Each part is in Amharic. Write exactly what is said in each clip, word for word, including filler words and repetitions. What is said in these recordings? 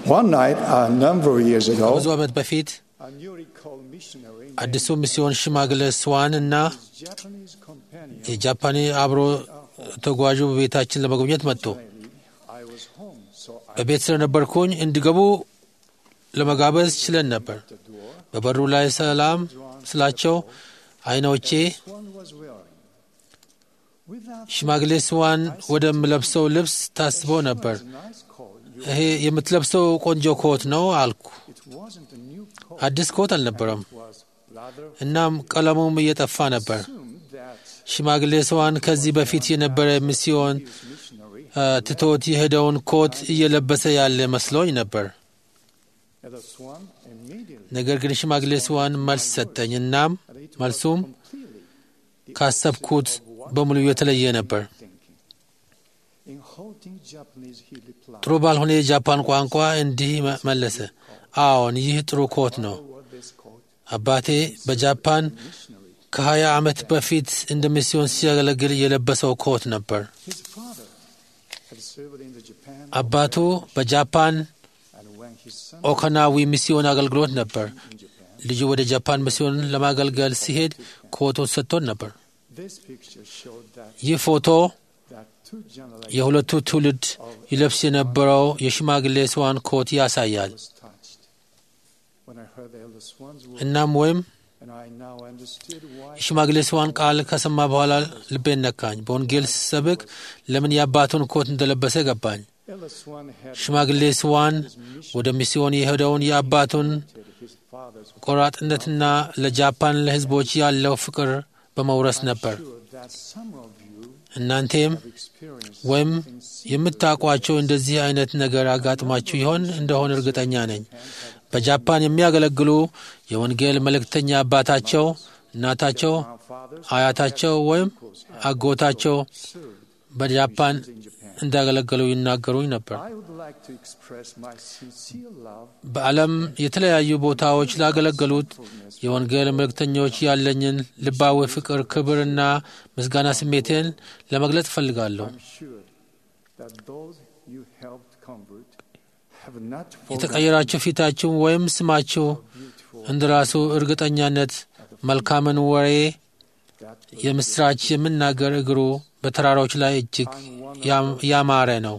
One night, a number of years ago, ብዙ ዓመት በፊት a newly called missionary አዲሱ ሚስዮን ሽማግሌ ስዋን እና Japanese companion. የጃፓኒ አብሮ ተጓዡ በቤታችን ለመጎብኘት መጡ። I was home, so I በቤት ስለነበርኩኝ እንዲገቡ ለመጋበዝ ችለን ነበር። በበሩ ላይ ሰላም ስላቸው አይኖቼ one was wearing. Without ሽማግሌ ስዋን ወደምለብሰው ልብስ ታስበው ነበር። a nice coat, you, ይሄ የምትለብሰው ቆንጆ ኮት ነው አልኩ። it wasn't a new coat. አዲስ ኮት አልነበረም። It was rather እናም ቀለሙም እየጠፋ ነበር። assumed that ሽማግሌ ስዋን ከዚህ በፊት የነበረ ሚስዮን missionary ትቶት የሄደውን ኮት እየለበሰ ያለ መስሎኝ ነበር። had a swan immediately. ነገር ግን ሽማግሌ ስዋን መልስ ሰጠኝ። እናም And it was መልሱም completely ካሰብኩት በሙሉ የተለየ ነበር። thinking. In halting Japanese, he replied, ጥሩ ባልሆነ የጃፓን ቋንቋ እንዲህ መ- መለሰ። አዎን ይህ ጥሩ ኮት ነው። "What this coat? አባቴ በጃፓን Missionary." ከሀያ ዓመት በፊት እንደ ሚስዮን ሲያገለግል የለበሰው ኮት ነበር። His father had served in the Japan, አባቱ በጃፓን and when his son ኦካናዊ ሚስዮን አገልግሎት ነበር። in Japan, ልጁ ወደ ጃፓን ሚስዮን ለማገልገል ሲሄድ ኮቱን ሰጥቶን ነበር። this picture showed that ይህ ፎቶ that two generations የሁለቱ ትውልድ ይለብስ የነበረው የሽማግሌ ስዋን ኮት ያሳያል። was touched. When I heard the elder Swan's word, እናም ወይም and I now understood why የሽማግሌ ስዋን ቃል ከሰማ በኋላ ልቤን ነካኝ። በወንጌል ስሰብክ ለምን የአባቱን ኮት እንደለበሰ ገባኝ። elder Swan had ሽማግሌ ስዋን ወደ ሚስዮን የሄደውን የአባቱን his father's ቆራጥነትና ለጃፓን ለሕዝቦች ያለው ፍቅር በመውረስ ነበር። sure that some of you እናንተም have experienced ወይም things የምታውቋቸው እንደዚህ አይነት ነገር አጋጥሟችሁ ይሆን እንደሆነ እርግጠኛ ነኝ። በጃፓን የሚያገለግሉ የወንጌል መልእክተኛ አባታቸው፣ እናታቸው፣ fathers አያታቸው ወይም አጎታቸው served በጃፓን in Japan. እንዳገለገሉ ይናገሩኝ ነበር። I would like to express my sincere love በዓለም የተለያዩ ቦታዎች ላገለገሉት የወንጌል መልእክተኞች ያለኝን ልባዊ ፍቅር፣ ክብርና ምስጋና ስሜቴን ለመግለጽ እፈልጋለሁ። I'm sure that those you helped convert have not forgotten የተቀየራችሁ ፊታችሁ ወይም ስማችሁ beautiful እንደራሱ እርግጠኛነት መልካምን ወሬ that የምስራች የምናገር እግሩ በተራሮች ላይ እጅግ ያም- ያማረ ነው።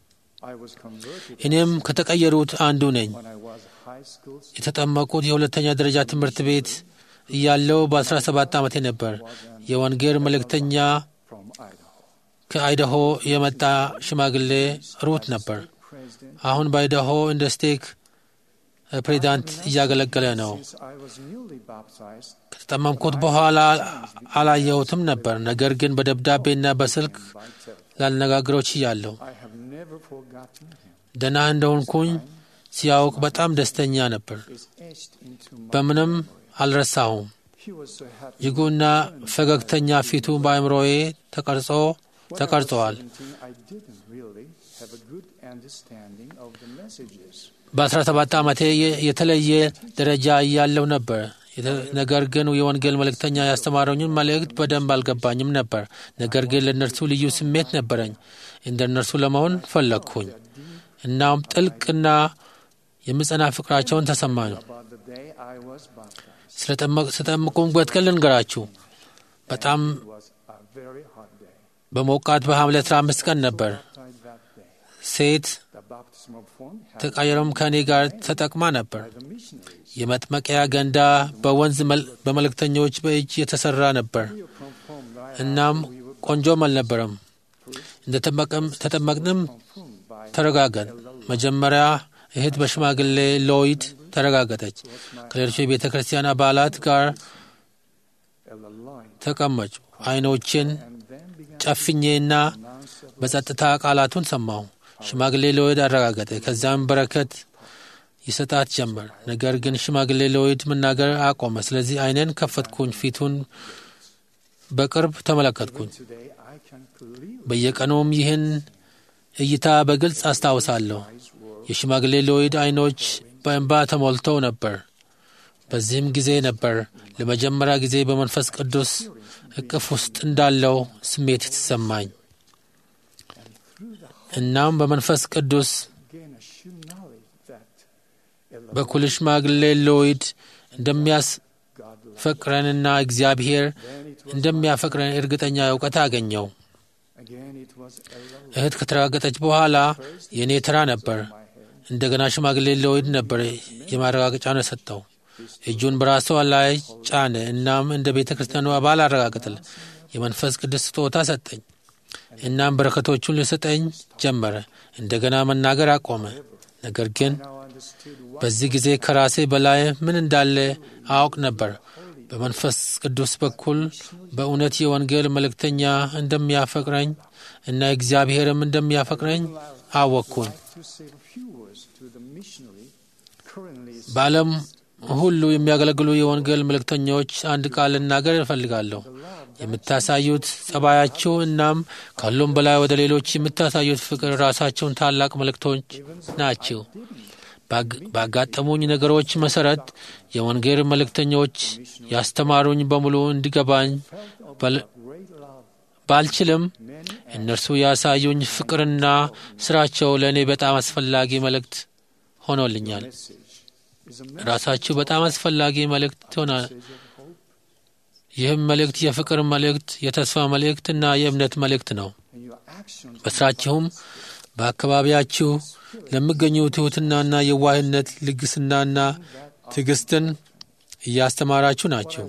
I was converted እኔም ከተቀየሩት አንዱ ነኝ። when I was high school የተጠመቁት የሁለተኛ ደረጃ ትምህርት ቤት እያለው በአስራ ሰባት ዓመቴ ነበር። የወንጌል መልእክተኛ from Idaho. ከአይዳሆ የመጣ ሽማግሌ ሩት ነበር። President, አሁን በአይዳሆ እንደ ስቴክ ፕሬዚዳንት እያገለገለ ነው። since I was newly baptized, ከተጠመምኩት በኋላ አላየሁትም ነበር። ነገር ግን በደብዳቤና በስልክ by telephone, ላልነጋግረው ችያለሁ። I have never forgotten him. ደህና እንደሆንኩኝ ሲያውቅ በጣም ደስተኛ ነበር። It's etched into my በምንም memory. አልረሳሁም። He was so happy. ይጉና ፈገግተኛ ፊቱ በአእምሮዬ ተቀርጾ When I was ተቀርጸዋል። seventeen, I didn't really have a good understanding of the messages. በአስራ ሰባት ዓመቴ የ- የተለየ ደረጃ እያለሁ ነበር። የተ- ነገር ግን የወንጌል መልእክተኛ ያስተማረኝን መልእክት በደንብ አልገባኝም ነበር። ነገር ግን ለእነርሱ ልዩ ስሜት ነበረኝ። እንደ እነርሱ ለመሆን ፈለግኩኝ። እናም ጥልቅና የምጸና ፍቅራቸውን ተሰማኝ። About the day I was baptized, ስለጠመቁበት ቀን ልንገራችሁ። በጣም it was a very hot day. በሞቃት በሐምሌ አስራ አምስት ቀን ነበር። Baptized that day. ሴት The baptism of fun had ተቃየረም ከእኔ ጋር ተጠቅማ ነበር። by the missionaries. የመጥመቂያ ገንዳ በወንዝ መል- በመልእክተኞች በእጅ የተሰራ ነበር። We were confirmed right እናም after we were ቆንጆም አልነበረም። እንደ ተጠመቅንም confirmed by ተረጋገጥ። መጀመሪያ እህት በሽማግሌ ሎይድ ተረጋገጠች። ከሌሎች የቤተ ክርስቲያን አባላት ጋር Elder Lloyd, ተቀመጡ። አይኖችን and then began ጨፍኜና to announce the በጸጥታ ቃላቱን ሰማሁ። ሽማግሌ ሎይድ አረጋገጠ። ከዚያም በረከት ይሰጣት ጀመር። ነገር ግን ሽማግሌ ሎይድ መናገር አቆመ። ስለዚህ አይኔን ከፈትኩኝ፣ ፊቱን በቅርብ ተመለከትኩኝ። today I can believe በየቀኑም ይህን እይታ በግልጽ አስታውሳለሁ። የሽማግሌ ሎይድ አይኖች በእንባ ተሞልተው ነበር። በዚህም ጊዜ ነበር ለመጀመሪያ ጊዜ በመንፈስ ቅዱስ እቅፍ ውስጥ እንዳለው ስሜት ተሰማኝ። እናም በመንፈስ ቅዱስ gain a sure knowledge that በኩል ሽማግሌ ሎይድ እንደሚያፈቅረንና እግዚአብሔር እንደሚያፈቅረን እርግጠኛ እውቀት አገኘው። እህት ከተረጋገጠች በኋላ የኔ ተራ ነበር። እንደገና ሽማግሌ ሎይድ ነበር የማረጋገጫ ነው ሰጠው። እጁን በራሷ ላይ ጫነ። እናም እንደ ቤተ ክርስቲያኑ አባል አረጋገጠል። የመንፈስ ቅዱስ ስጦታ ሰጠኝ። እናም በረከቶቹን ልሰጠኝ ጀመረ። እንደገና መናገር አቆመ። ነገር ግን በዚህ ጊዜ ከራሴ በላይ ምን እንዳለ አውቅ ነበር። በመንፈስ ቅዱስ በኩል በእውነት የወንጌል መልእክተኛ እንደሚያፈቅረኝ እና እግዚአብሔርም እንደሚያፈቅረኝ አወቅኩኝ። በዓለም ሁሉ የሚያገለግሉ የወንጌል መልእክተኞች አንድ ቃል ልናገር እፈልጋለሁ። የምታሳዩት ጸባያችሁ እናም ካሉም በላይ ወደ ሌሎች የምታሳዩት ፍቅር ራሳቸውን ታላቅ መልእክቶች ናቸው። ባጋጠሙኝ ነገሮች መሰረት የወንጌል መልእክተኞች ያስተማሩኝ በሙሉ እንዲገባኝ ባልችልም እነርሱ ያሳዩኝ ፍቅርና ስራቸው ለእኔ በጣም አስፈላጊ መልእክት ሆኖልኛል። ራሳችሁ በጣም አስፈላጊ መልእክት ይሆናል። ይህም መልእክት የፍቅር መልእክት፣ የተስፋ መልእክት እና የእምነት መልእክት ነው። በስራችሁም በአካባቢያችሁ ለሚገኙ ትሑትናና የዋህነት፣ ልግስናና ትዕግስትን እያስተማራችሁ ናቸው።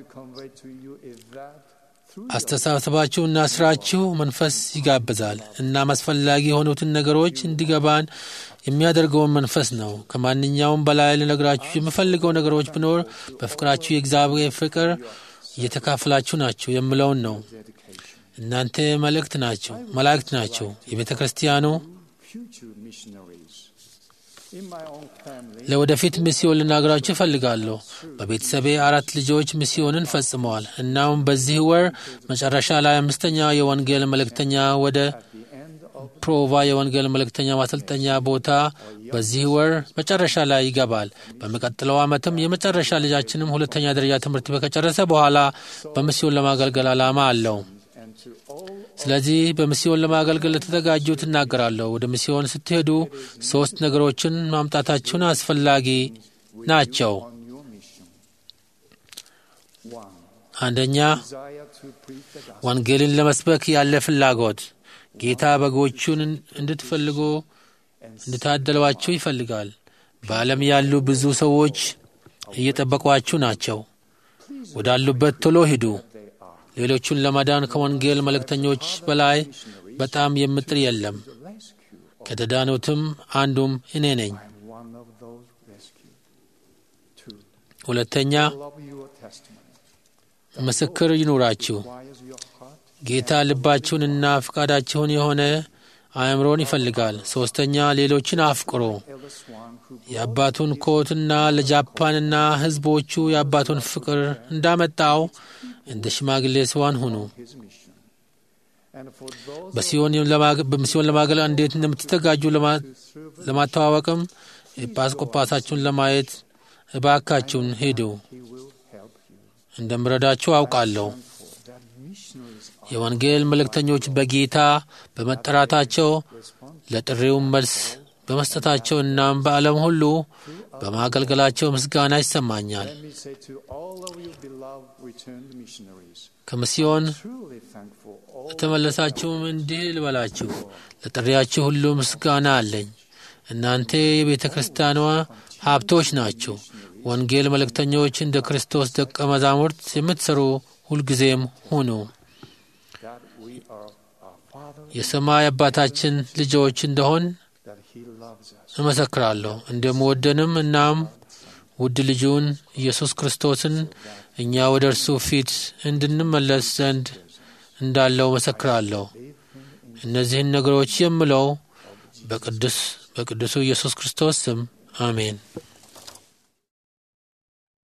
አስተሳሰባችሁና ስራችሁ መንፈስ ይጋብዛል እና አስፈላጊ የሆኑትን ነገሮች እንዲገባን የሚያደርገውን መንፈስ ነው። ከማንኛውም በላይ ልነግራችሁ የምፈልገው ነገሮች ቢኖር በፍቅራችሁ የእግዚአብሔር ፍቅር እየተካፈላችሁ ናችሁ የምለውን ነው። እናንተ መልእክት ናችሁ፣ መላእክት ናችሁ። የቤተ ክርስቲያኑ ለወደፊት ሚስዮን ልናገራችሁ እፈልጋለሁ። በቤተሰቤ አራት ልጆች ሚስዮንን ፈጽመዋል። እናም በዚህ ወር መጨረሻ ላይ አምስተኛ የወንጌል መልእክተኛ ወደ ፕሮቫ የወንጌል መልእክተኛ ማሰልጠኛ ቦታ በዚህ ወር መጨረሻ ላይ ይገባል። በሚቀጥለው ዓመትም የመጨረሻ ልጃችንም ሁለተኛ ደረጃ ትምህርት ከጨረሰ በኋላ በሚስዮን ለማገልገል ዓላማ አለው። ስለዚህ በሚስዮን ለማገልገል ለተዘጋጁት እናገራለሁ። ወደ ሚስዮን ስትሄዱ ሶስት ነገሮችን ማምጣታችሁን አስፈላጊ ናቸው። አንደኛ፣ ወንጌልን ለመስበክ ያለ ፍላጎት። ጌታ በጎቹን እንድትፈልጉ እንድታደሏቸው ይፈልጋል። በዓለም ያሉ ብዙ ሰዎች እየጠበቋችሁ ናቸው። ወዳሉበት ቶሎ ሂዱ። ሌሎቹን ለማዳን ከወንጌል መልእክተኞች በላይ በጣም የምጥር የለም። ከተዳኑትም አንዱም እኔ ነኝ። ሁለተኛ፣ ምስክር ይኑራችሁ። ጌታ ልባችሁንና ፍቃዳችሁን የሆነ አእምሮን ይፈልጋል። ሶስተኛ፣ ሌሎችን አፍቅሩ። የአባቱን ኮትና ለጃፓንና ሕዝቦቹ የአባቱን ፍቅር እንዳመጣው እንደ ሽማግሌ ስዋን ሁኑ። በሲዮን ለማገልገል እንዴት እንደምትዘጋጁ ለማተዋወቅም ኤጲስቆጶሳችሁን ለማየት እባካችሁን ሂዱ። እንደምረዳችሁ አውቃለሁ። የወንጌል መልእክተኞች በጌታ በመጠራታቸው ለጥሪውም መልስ በመስጠታቸው እናም በዓለም ሁሉ በማገልገላቸው ምስጋና ይሰማኛል። ከሚስዮን ተመለሳችሁም እንዲህ ልበላችሁ፣ ለጥሪያችሁ ሁሉ ምስጋና አለኝ። እናንተ የቤተ ክርስቲያኗ ሀብቶች ናችሁ። ወንጌል መልእክተኞች እንደ ክርስቶስ ደቀ መዛሙርት የምትሰሩ ሁልጊዜም ሁኑ። የሰማይ አባታችን ልጆች እንደሆን እመሰክራለሁ። እንደምወደንም እናም ውድ ልጁን ኢየሱስ ክርስቶስን እኛ ወደ እርሱ ፊት እንድንመለስ ዘንድ እንዳለው መሰክራለሁ። እነዚህን ነገሮች የምለው በቅዱስ በቅዱሱ ኢየሱስ ክርስቶስ ስም አሜን።